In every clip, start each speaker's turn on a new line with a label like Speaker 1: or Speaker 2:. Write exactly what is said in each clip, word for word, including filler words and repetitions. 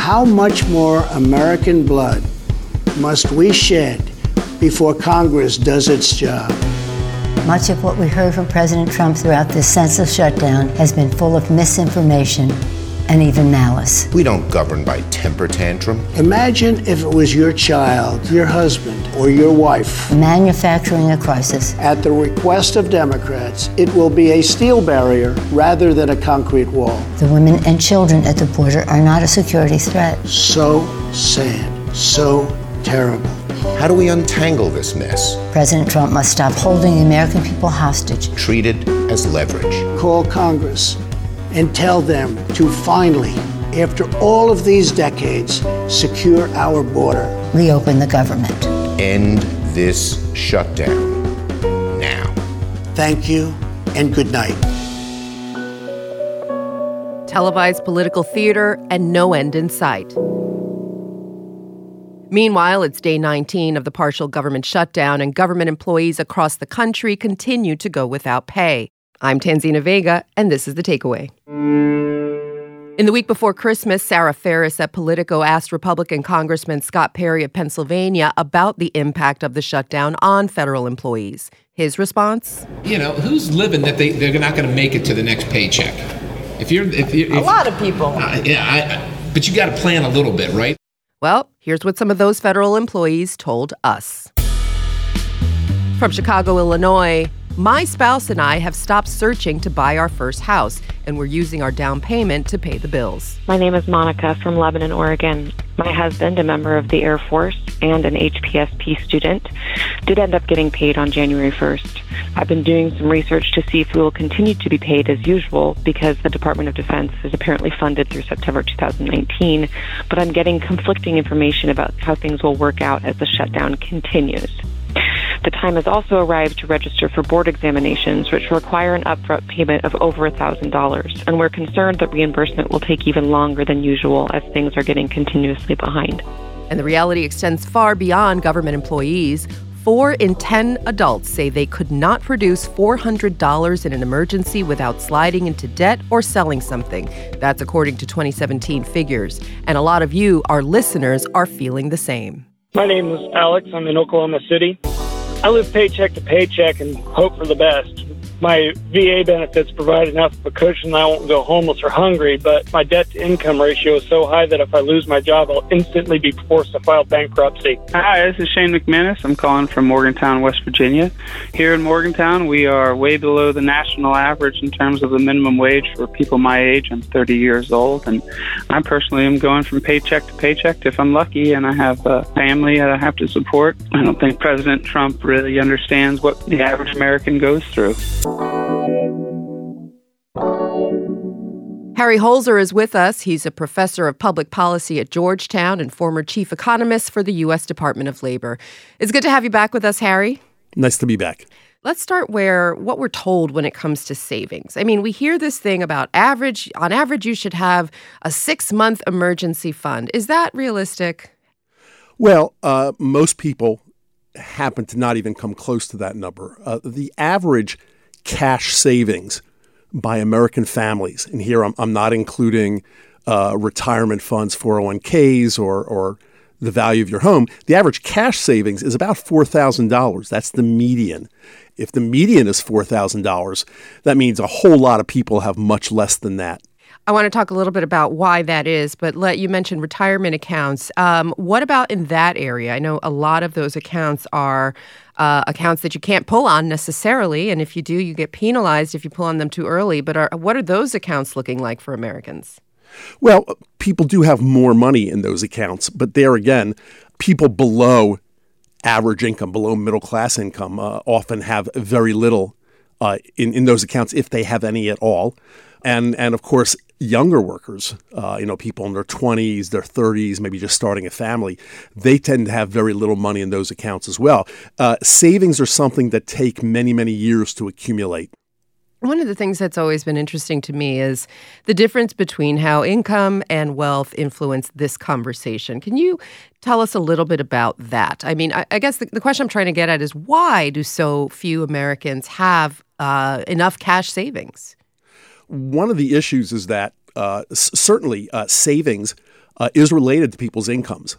Speaker 1: How much more American blood must we shed before Congress does its job?
Speaker 2: Much of what we heard from President Trump throughout this senseless shutdown has been full of misinformation and even malice.
Speaker 3: We don't govern by temper tantrum.
Speaker 1: Imagine if it was your child, your husband, or your wife.
Speaker 2: Manufacturing a crisis.
Speaker 1: At the request of Democrats, it will be a steel barrier rather than a concrete wall.
Speaker 2: The women and children at the border are not a security threat.
Speaker 1: So sad, so terrible.
Speaker 3: How do we untangle this mess?
Speaker 2: President Trump must stop holding the American people hostage.
Speaker 3: Treated as leverage.
Speaker 1: Call Congress and tell them to finally, after all of these decades, secure our border.
Speaker 2: Reopen the government.
Speaker 3: End this shutdown. Now.
Speaker 1: Thank you and good night.
Speaker 4: Televised political theater and no end in sight. Meanwhile, it's day nineteen of the partial government shutdown, and government employees across the country continue to go without pay. I'm Tanzina Vega, and this is The Takeaway. In the week before Christmas, Sarah Ferris at Politico asked Republican Congressman Scott Perry of Pennsylvania about the impact of the shutdown on federal employees. His response?
Speaker 5: You know, who's living that they, they're not going to make it to the next paycheck? If you're, if you're, if,
Speaker 4: a lot of people.
Speaker 5: Uh, yeah, I, but you got to plan a little bit, right?
Speaker 4: Well, here's what some of those federal employees told us. From Chicago, Illinois, my spouse and I have stopped searching to buy our first house, and we're using our down payment to pay the bills.
Speaker 6: My name is Monica from Lebanon, Oregon. My husband, a member of the Air Force and an H P S P student, did end up getting paid on January first. I've been doing some research to see if we will continue to be paid as usual because the Department of Defense is apparently funded through September two thousand nineteen, but I'm getting conflicting information about how things will work out as the shutdown continues. The time has also arrived to register for board examinations, which require an upfront payment of over one thousand dollars, and we're concerned that reimbursement will take even longer than usual as things are getting continuously behind.
Speaker 4: And the reality extends far beyond government employees. Four in ten adults say they could not produce four hundred dollars in an emergency without sliding into debt or selling something. That's according to twenty seventeen figures. And a lot of you, our listeners, are feeling the same.
Speaker 7: My name is Alex. I'm in Oklahoma City. I live paycheck to paycheck and hope for the best. My V A benefits provide enough of a cushion that I won't go homeless or hungry, but my debt-to-income ratio is so high that if I lose my job, I'll instantly be forced to file bankruptcy.
Speaker 8: Hi, this is Shane McManus. I'm calling from Morgantown, West Virginia. Here in Morgantown, we are way below the national average in terms of the minimum wage for people my age. I'm thirty years old, and I personally am going from paycheck to paycheck if I'm lucky, and I have a family that I have to support. I don't think President Trump really understands what the average American goes through.
Speaker 4: Harry Holzer is with us. He's a professor of public policy at Georgetown and former chief economist for the U S Department of Labor. It's good to have you back with us, Harry.
Speaker 9: Nice to be back.
Speaker 4: Let's start where what we're told when it comes to savings. I mean, we hear this thing about average, on average, you should have a six-month emergency fund. Is that realistic?
Speaker 9: Well, uh, most people happen to not even come close to that number. Uh, the average cash savings by American families, and here I'm, I'm not including uh, retirement funds, four oh one k's, or, or the value of your home. The average cash savings is about four thousand dollars. That's the median. If the median is four thousand dollars, that means a whole lot of people have much less than that.
Speaker 4: I want to talk a little bit about why that is, but let you mention retirement accounts. Um, what about in that area? I know a lot of those accounts are uh, accounts that you can't pull on necessarily, and if you do, you get penalized if you pull on them too early. But are, what are those accounts looking like for Americans?
Speaker 9: Well, people do have more money in those accounts, but there again, people below average income, below middle class income, uh, often have very little uh, in, in those accounts, if they have any at all. And, and of course, younger workers, uh, you know, people in their twenties, their thirties, maybe just starting a family, they tend to have very little money in those accounts as well. Uh, savings are something that take many, many years to accumulate.
Speaker 4: One of the things that's always been interesting to me is the difference between how income and wealth influence this conversation. Can you tell us a little bit about that? I mean, I, I guess the, the question I'm trying to get at is why do so few Americans have uh, enough cash savings?
Speaker 9: One of the issues is that uh, s- certainly uh, savings uh, is related to people's incomes.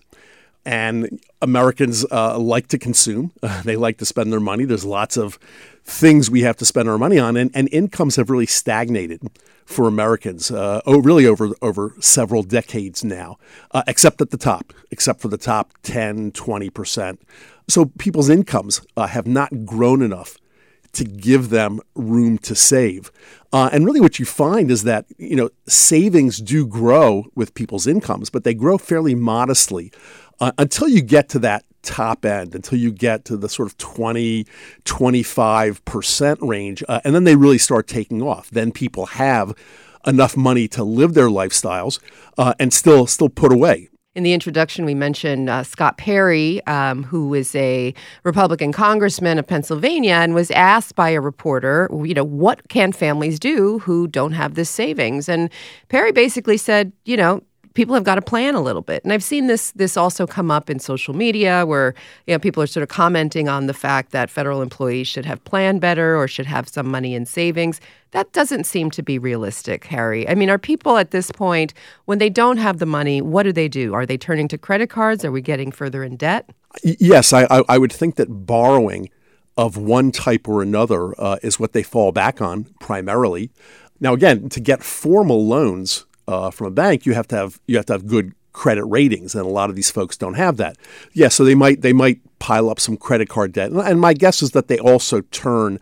Speaker 9: And Americans uh, like to consume. Uh, they like to spend their money. There's lots of things we have to spend our money on, and, and incomes have really stagnated for Americans, uh, oh, really over over several decades now, uh, except at the top, except for the top ten, twenty percent. So people's incomes uh, have not grown enough to give them room to save. Uh, and really what you find is that, you know, savings do grow with people's incomes, but they grow fairly modestly uh, until you get to that top end, until you get to the sort of twenty, twenty-five percent range. Uh, and then they really start taking off. Then people have enough money to live their lifestyles uh, and still still put away.
Speaker 4: In the introduction, we mentioned uh, Scott Perry, um, who is a Republican congressman of Pennsylvania, and was asked by a reporter, you know, what can families do who don't have this savings? And Perry basically said, you know, people have got to plan a little bit. And I've seen this this also come up in social media where, you know, people are sort of commenting on the fact that federal employees should have planned better or should have some money in savings. That doesn't seem to be realistic, Harry. I mean, are people at this point, when they don't have the money, what do they do? Are they turning to credit cards? Are we getting further in debt?
Speaker 9: Yes, I, I would think that borrowing of one type or another uh, is what they fall back on primarily. Now, again, to get formal loans uh, from a bank, you have to have you have to have good credit ratings, and a lot of these folks don't have that. Yeah, so they might they might pile up some credit card debt, and my guess is that they also turn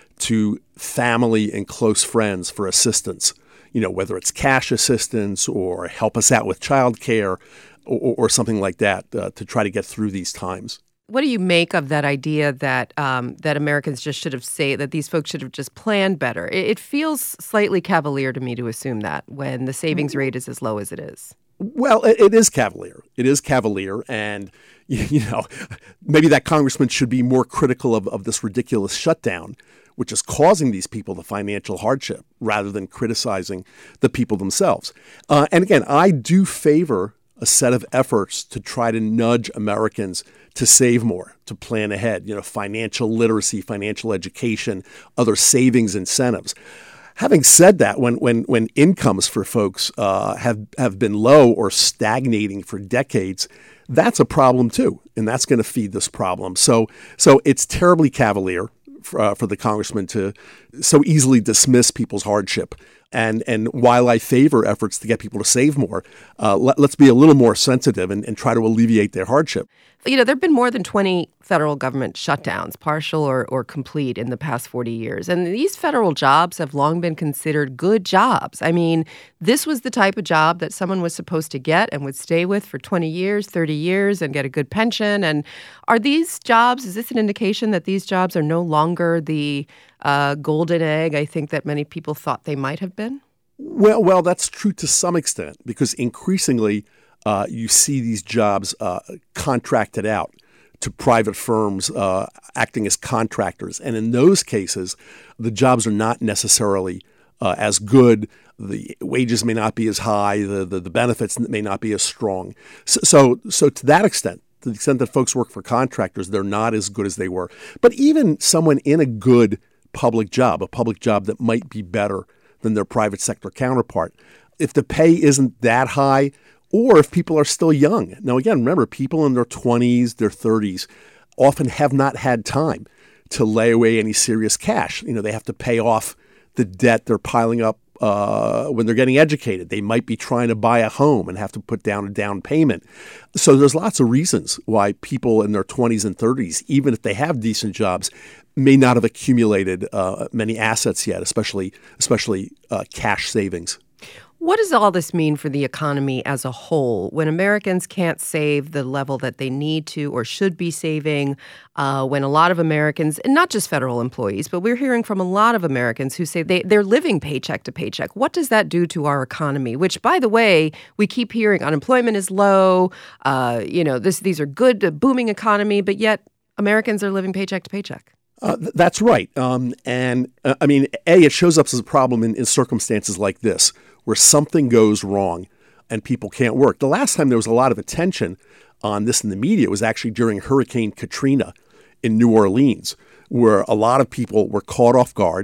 Speaker 9: to family and close friends for assistance, you know, whether it's cash assistance or help us out with childcare or, or something like that uh, to try to get through these times.
Speaker 4: What do you make of that idea that um, that Americans just should have saved, that these folks should have just planned better? It, it feels slightly cavalier to me to assume that when the savings rate is as low as it is.
Speaker 9: Well, it, it is cavalier. It is cavalier. And, you, you know, maybe that congressman should be more critical of, of this ridiculous shutdown, which is causing these people the financial hardship, rather than criticizing the people themselves. Uh, and again, I do favor a set of efforts to try to nudge Americans to save more, to plan ahead, you know, financial literacy, financial education, other savings incentives. Having said that, when when when incomes for folks uh, have, have been low or stagnating for decades, that's a problem too, and that's going to feed this problem. So so it's terribly cavalier for, uh, for the congressman to so easily dismiss people's hardship. And and while I favor efforts to get people to save more, uh, let, let's be a little more sensitive and, and try to alleviate their hardship.
Speaker 4: You know, there have been more than twenty federal government shutdowns, partial or, or complete, in the past forty years. And these federal jobs have long been considered good jobs. I mean, this was the type of job that someone was supposed to get and would stay with for twenty years, thirty years, and get a good pension. And are these jobs, is this an indication that these jobs are no longer the uh, golden egg I think that many people thought they might have been?
Speaker 9: Well, well, that's true to some extent, because increasingly uh, you see these jobs uh, contracted out to private firms uh, acting as contractors. And in those cases, the jobs are not necessarily uh, as good. The wages may not be as high. The, the, the benefits may not be as strong. So, so, so to that extent, to the extent that folks work for contractors, they're not as good as they were. But even someone in a good public job, a public job that might be better than their private sector counterpart, if the pay isn't that high, or if people are still young. Now, again, remember, people in their twenties, their thirties often have not had time to lay away any serious cash. You know, they have to pay off the debt they're piling up uh, when they're getting educated. They might be trying to buy a home and have to put down a down payment. So there's lots of reasons why people in their twenties and thirties, even if they have decent jobs, may not have accumulated uh, many assets yet, especially especially uh, cash savings.
Speaker 4: What does all this mean for the economy as a whole when Americans can't save the level that they need to or should be saving, uh, when a lot of Americans, and not just federal employees, but we're hearing from a lot of Americans who say they, they're living paycheck to paycheck? What does that do to our economy? Which, by the way, we keep hearing unemployment is low, uh, you know, this these are good, uh, booming economy, but yet Americans are living paycheck to paycheck.
Speaker 9: Uh, th- that's right. Um, and uh, I mean, A, it shows up as a problem in, in circumstances like this, where something goes wrong and people can't work. The last time there was a lot of attention on this in the media was actually during Hurricane Katrina in New Orleans, where a lot of people were caught off guard.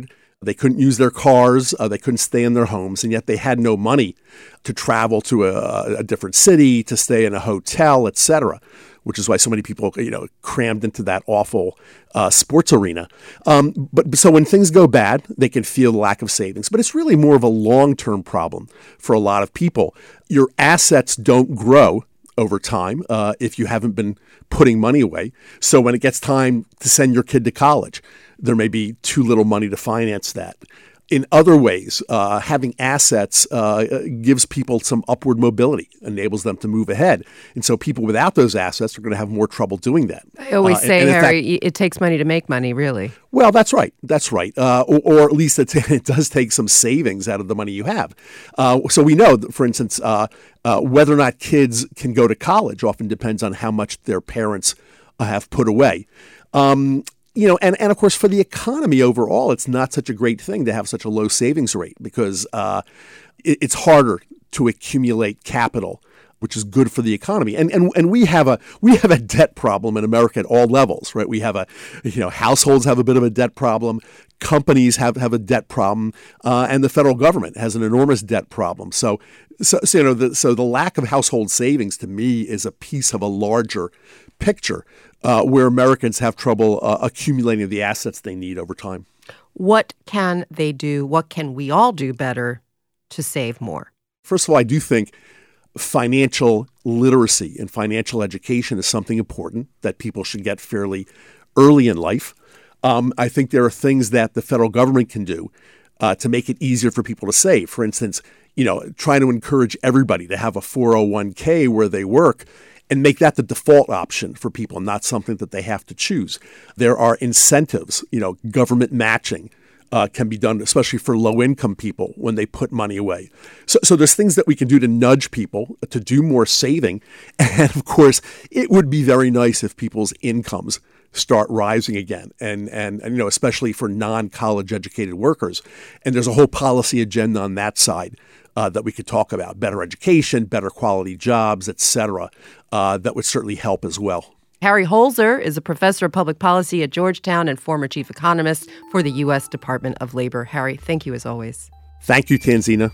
Speaker 9: They couldn't use their cars. Uh, they couldn't stay in their homes. And yet they had no money to travel to a, a different city, to stay in a hotel, et cetera, which is why so many people, you know, crammed into that awful uh, sports arena. Um, but so when things go bad, they can feel the lack of savings. But it's really more of a long-term problem for a lot of people. Your assets don't grow over time uh, if you haven't been putting money away. So when it gets time to send your kid to college, there may be too little money to finance that. In other ways, uh, having assets uh, gives people some upward mobility, enables them to move ahead. And so people without those assets are going to have more trouble doing that.
Speaker 4: I always
Speaker 9: uh,
Speaker 4: say,
Speaker 9: and, and
Speaker 4: Harry,
Speaker 9: fact,
Speaker 4: it takes money to make money, really.
Speaker 9: Well, that's right. That's right. Uh, or, or at least it, it does take some savings out of the money you have. Uh, so we know, that, for instance, uh, uh, whether or not kids can go to college often depends on how much their parents uh, have put away. Um, You know, and, and of course, for the economy overall, it's not such a great thing to have such a low savings rate because uh, it, it's harder to accumulate capital, which is good for the economy. And and and we have a we have a debt problem in America at all levels, right? We have a, you know, households have a bit of a debt problem, companies have, have a debt problem, uh, and the federal government has an enormous debt problem. So, so, so you know, the, so the lack of household savings to me is a piece of a larger picture. Uh, where Americans have trouble uh, accumulating the assets they need over time.
Speaker 4: What can they do? What can we all do better to save more?
Speaker 9: First of all, I do think financial literacy and financial education is something important that people should get fairly early in life. Um, I think there are things that the federal government can do uh, to make it easier for people to save. For instance, you know, trying to encourage everybody to have a four oh one k where they work and make that the default option for people, not something that they have to choose. There are incentives, you know, government matching uh, can be done, especially for low-income people when they put money away. So, so there's things that we can do to nudge people to do more saving. And of course, it would be very nice if people's incomes start rising again, and, and, and you know, especially for non-college educated workers. And there's a whole policy agenda on that side Uh, that we could talk about, better education, better quality jobs, et cetera, uh, that would certainly help as well.
Speaker 4: Harry Holzer is a professor of public policy at Georgetown and former chief economist for the U S Department of Labor. Harry, thank you as always.
Speaker 9: Thank you, Tanzina.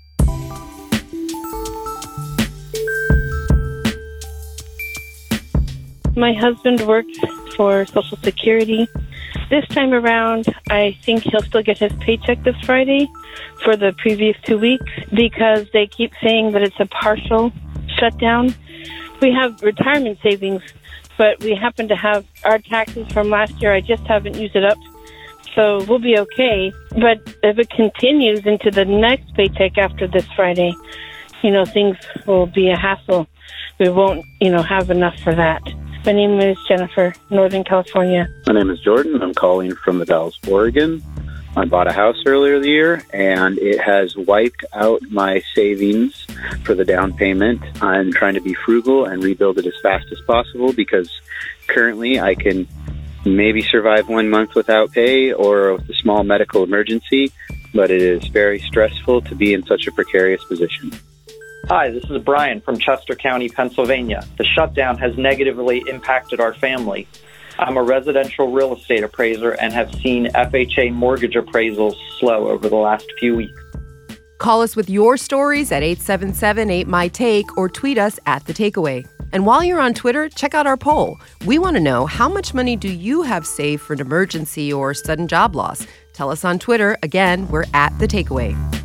Speaker 10: My husband works for Social Security. This time around, I think he'll still get his paycheck this Friday for the previous two weeks because they keep saying that it's a partial shutdown. We have retirement savings, but we happen to have our taxes from last year. I just haven't used it up, so we'll be okay. But if it continues into the next paycheck after this Friday, you know, things will be a hassle. We won't, you know, have enough for that. My name is Jennifer, Northern California.
Speaker 11: My name is Jordan. I'm calling from the Dalles, Oregon. I bought a house earlier this year, and it has wiped out my savings for the down payment. I'm trying to be frugal and rebuild it as fast as possible because currently I can maybe survive one month without pay or with a small medical emergency, but it is very stressful to be in such a precarious position.
Speaker 12: Hi, this is Brian from Chester County, Pennsylvania. The shutdown has negatively impacted our family. I'm a residential real estate appraiser and have seen F H A mortgage appraisals slow over the last few weeks.
Speaker 4: Call us with your stories at eight seven seven, eight M Y, TAKE or tweet us at The Takeaway. And while you're on Twitter, check out our poll. We want to know, how much money do you have saved for an emergency or sudden job loss? Tell us on Twitter. Again, we're at The Takeaway.